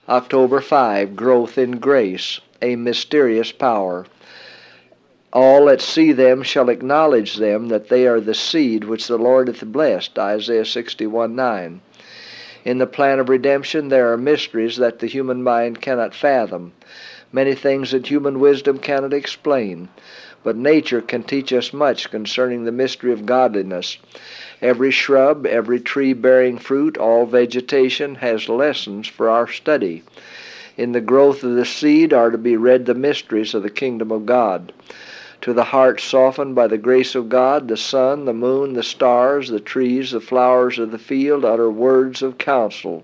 October 5, Growth in Grace, a Mysterious Power. All that see them shall acknowledge them, that they are the seed which the Lord hath blessed. Isaiah 61:9. In the plan of redemption there are mysteries that the human mind cannot fathom, many things that human wisdom cannot explain. But nature can teach us much concerning the mystery of godliness. Every shrub, every tree bearing fruit, all vegetation has lessons for our study. In the growth of the seed are to be read the mysteries of the kingdom of God. To the heart softened by the grace of God, the sun, the moon, the stars, the trees, the flowers of the field utter words of counsel.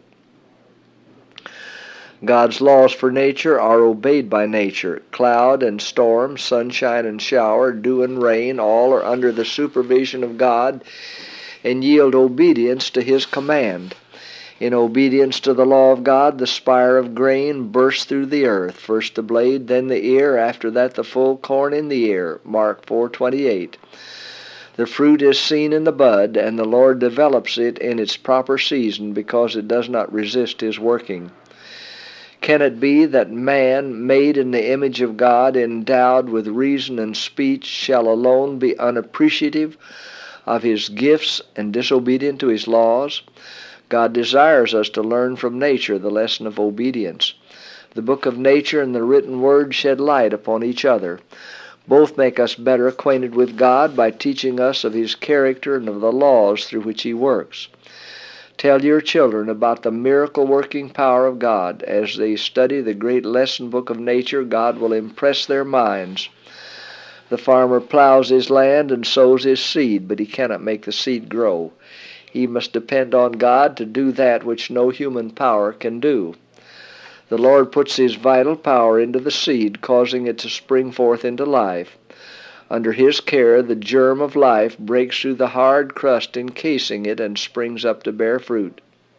God's laws for nature are obeyed by nature. Cloud and storm, sunshine and shower, dew and rain, all are under the supervision of God and yield obedience to His command. In obedience to the law of God, the spire of grain bursts through the earth, first the blade, then the ear, after that the full corn in the ear. Mark 4:28. The fruit is seen in the bud, and the Lord develops it in its proper season because it does not resist His working. Can it be that man, made in the image of God, endowed with reason and speech, shall alone be unappreciative of His gifts and disobedient to His laws? God desires us to learn from nature the lesson of obedience. The book of nature and the written word shed light upon each other. Both make us better acquainted with God by teaching us of His character and of the laws through which He works. Tell your children about the miracle-working power of God. As they study the great lesson book of nature, God will impress their minds. The farmer plows his land and sows his seed, but he cannot make the seed grow. He must depend on God to do that which no human power can do. The Lord puts His vital power into the seed, causing it to spring forth into life. Under His care, the germ of life breaks through the hard crust encasing it and springs up to bear fruit.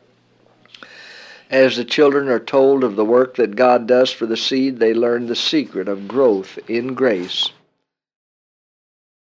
As the children are told of the work that God does for the seed, they learn the secret of growth in grace.